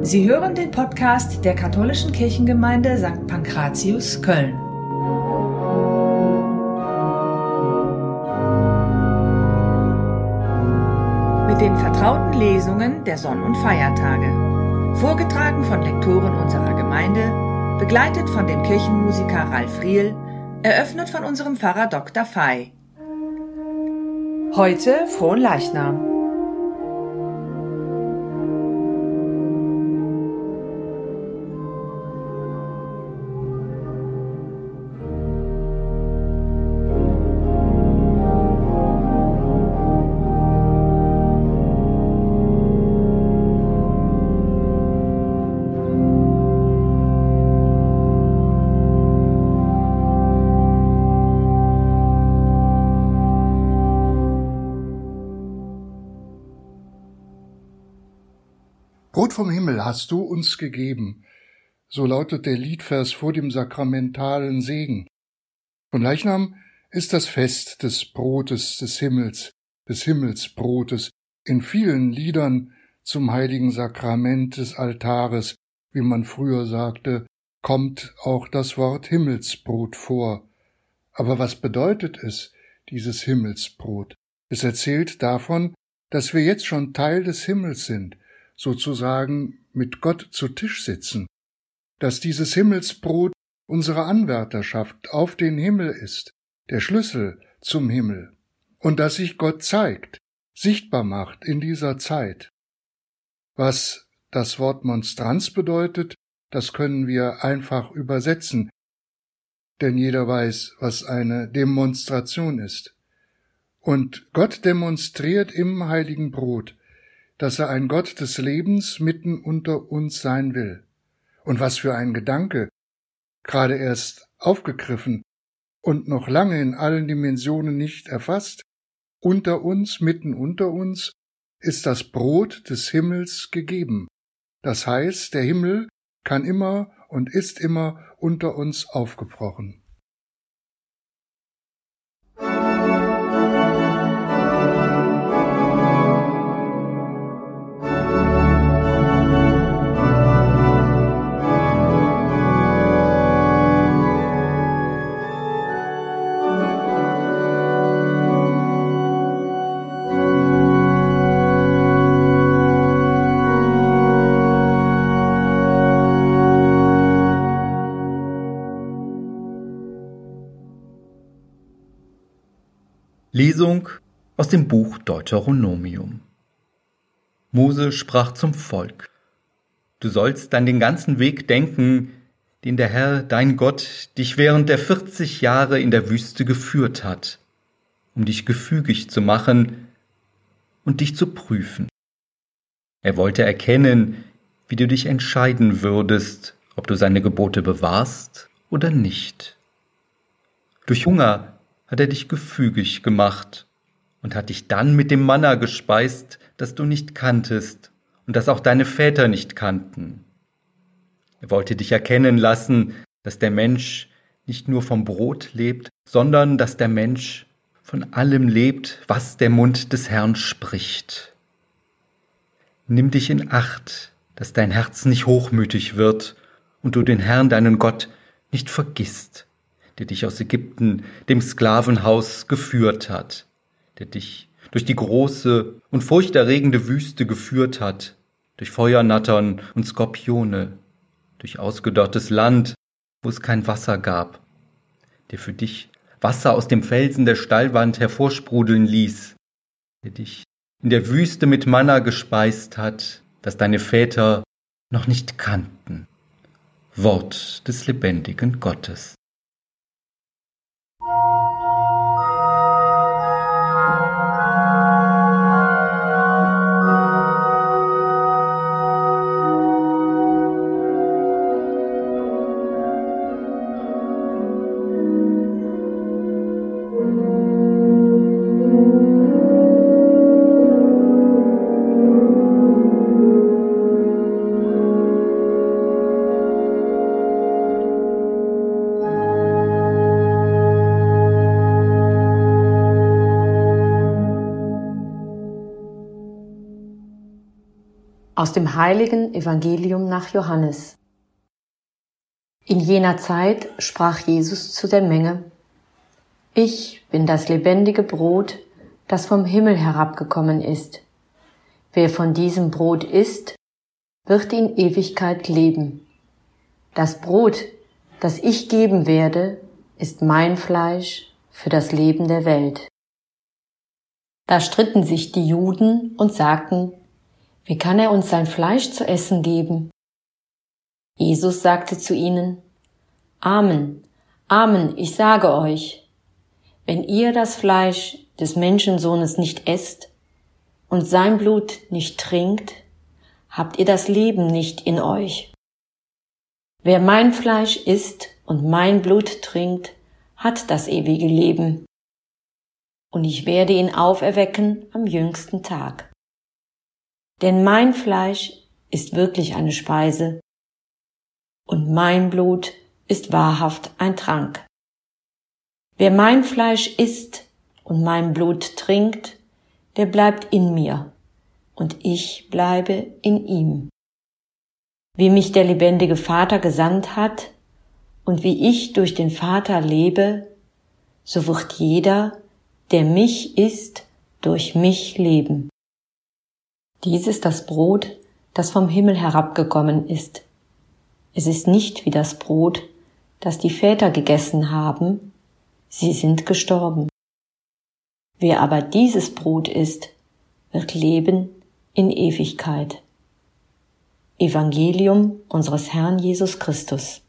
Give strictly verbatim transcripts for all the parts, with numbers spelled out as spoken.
Sie hören den Podcast der Katholischen Kirchengemeinde Sankt Pankratius, Köln. Mit den vertrauten Lesungen der Sonn- und Feiertage. Vorgetragen von Lektoren unserer Gemeinde, begleitet von dem Kirchenmusiker Ralf Riehl, eröffnet von unserem Pfarrer Doktor Fey. Heute Fronleichnam. Brot vom Himmel hast du uns gegeben, so lautet der Liedvers vor dem sakramentalen Segen. Fronleichnam ist das Fest des Brotes des Himmels, des Himmelsbrotes, in vielen Liedern zum heiligen Sakrament des Altares, wie man früher sagte, kommt auch das Wort Himmelsbrot vor. Aber was bedeutet es, dieses Himmelsbrot? Es erzählt davon, dass wir jetzt schon Teil des Himmels sind, sozusagen mit Gott zu Tisch sitzen, dass dieses Himmelsbrot unsere Anwärterschaft auf den Himmel ist, der Schlüssel zum Himmel, und dass sich Gott zeigt, sichtbar macht in dieser Zeit. Was das Wort Monstranz bedeutet, das können wir einfach übersetzen, denn jeder weiß, was eine Demonstration ist. Und Gott demonstriert im heiligen Brot, dass er ein Gott des Lebens mitten unter uns sein will. Und was für ein Gedanke, gerade erst aufgegriffen und noch lange in allen Dimensionen nicht erfasst, unter uns, mitten unter uns, ist das Brot des Himmels gegeben. Das heißt, der Himmel kann immer und ist immer unter uns aufgebrochen. Lesung aus dem Buch Deuteronomium. Mose sprach zum Volk: Du sollst an den ganzen Weg denken, den der Herr, dein Gott, dich während der vierzig Jahre in der Wüste geführt hat, um dich gefügig zu machen und dich zu prüfen. Er wollte erkennen, wie du dich entscheiden würdest, ob du seine Gebote bewahrst oder nicht. Durch Hunger hat er dich gefügig gemacht und hat dich dann mit dem Manna gespeist, das du nicht kanntest und das auch deine Väter nicht kannten. Er wollte dich erkennen lassen, dass der Mensch nicht nur vom Brot lebt, sondern dass der Mensch von allem lebt, was der Mund des Herrn spricht. Nimm dich in Acht, dass dein Herz nicht hochmütig wird und du den Herrn, deinen Gott, nicht vergisst, der dich aus Ägypten, dem Sklavenhaus, geführt hat, der dich durch die große und furchterregende Wüste geführt hat, durch Feuernattern und Skorpione, durch ausgedörrtes Land, wo es kein Wasser gab, der für dich Wasser aus dem Felsen der Stallwand hervorsprudeln ließ, der dich in der Wüste mit Manna gespeist hat, das deine Väter noch nicht kannten. Wort des lebendigen Gottes. Aus dem heiligen Evangelium nach Johannes. In jener Zeit sprach Jesus zu der Menge: Ich bin das lebendige Brot, das vom Himmel herabgekommen ist. Wer von diesem Brot isst, wird in Ewigkeit leben. Das Brot, das ich geben werde, ist mein Fleisch für das Leben der Welt. Da stritten sich die Juden und sagten: Wie kann er uns sein Fleisch zu essen geben? Jesus sagte zu ihnen: Amen, Amen, ich sage euch, wenn ihr das Fleisch des Menschensohnes nicht esst und sein Blut nicht trinkt, habt ihr das Leben nicht in euch. Wer mein Fleisch isst und mein Blut trinkt, hat das ewige Leben, und ich werde ihn auferwecken am jüngsten Tag. Denn mein Fleisch ist wirklich eine Speise, und mein Blut ist wahrhaft ein Trank. Wer mein Fleisch isst und mein Blut trinkt, der bleibt in mir, und ich bleibe in ihm. Wie mich der lebendige Vater gesandt hat und wie ich durch den Vater lebe, so wird jeder, der mich isst, durch mich leben. Dies ist das Brot, das vom Himmel herabgekommen ist. Es ist nicht wie das Brot, das die Väter gegessen haben, sie sind gestorben. Wer aber dieses Brot isst, wird leben in Ewigkeit. Evangelium unseres Herrn Jesus Christus.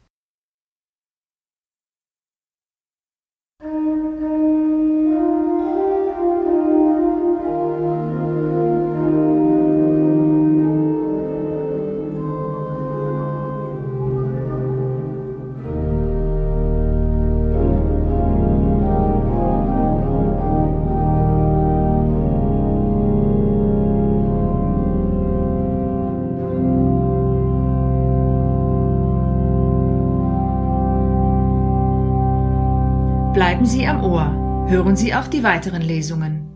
Bleiben Sie am Ohr. Hören Sie auch die weiteren Lesungen.